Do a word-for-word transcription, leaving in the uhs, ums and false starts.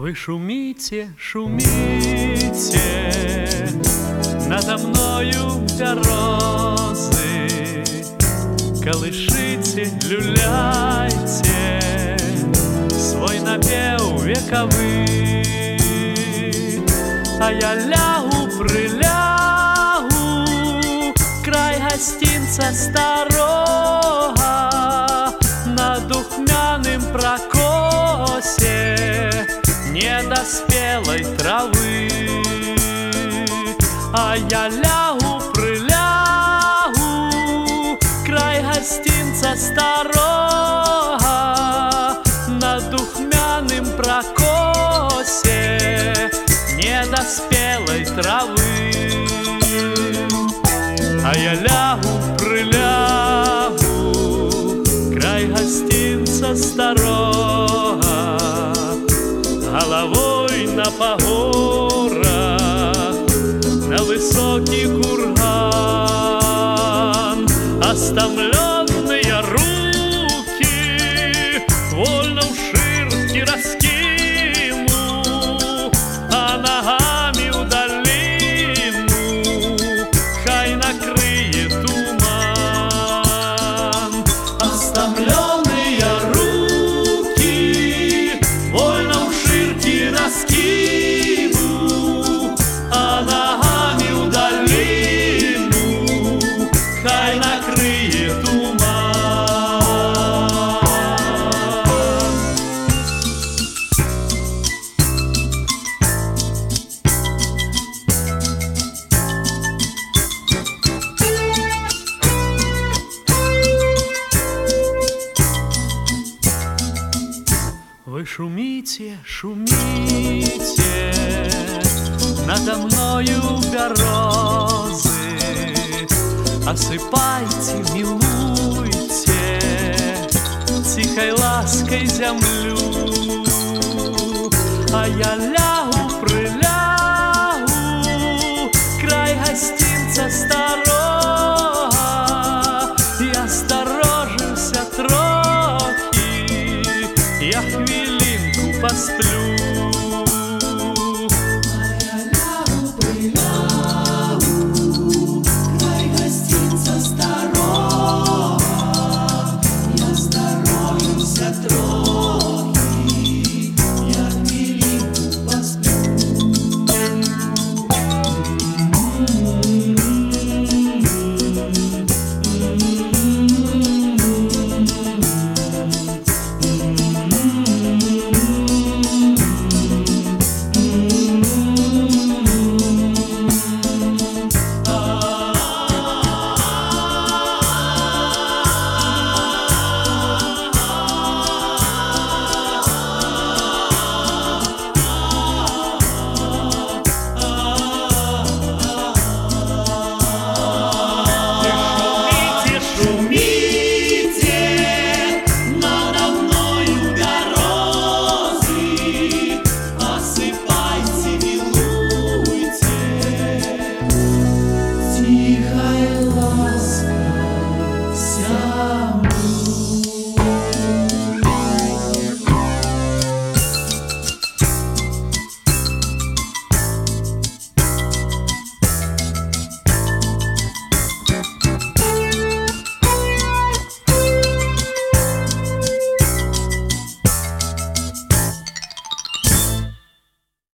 Вы шумите, шумите, надо мною березы, колышите, люляйте свой напев вековый, а я лягу, прилягу, край гостинца старого, на духмяным прокосе недоспелой травы, а я лягу, прилягу, край гостинца старого, на духмяным прокосе недоспелой травы, а я лягу, прилягу, край гостинца старого, головой на погорах, на высокий курган. Остомленные руки вольно в ширке раскину, а ногами в долину хай накрыет туман. Остомленные руки вольно в ширке раскину, а ногами в долину хай накрыет туман. Вы шумите, шумите, надо мною березы, осыпайте, милуйте тихой лаской землю, а я